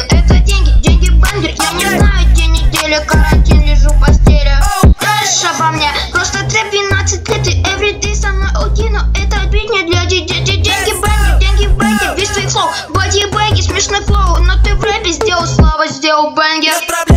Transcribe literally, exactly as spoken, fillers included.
это деньги, деньги бангер. Я не знаю день недели, карантин, лежу в постели. Знаешь обо мне, просто трэп двенадцать лет и everyday со мной уйти. Но это бит не для детей. Деньги бангер, деньги бангер, весь твой флоу. Боди бэнги, смешной флоу, но ты в рэпе сделал славу, сделал бангер.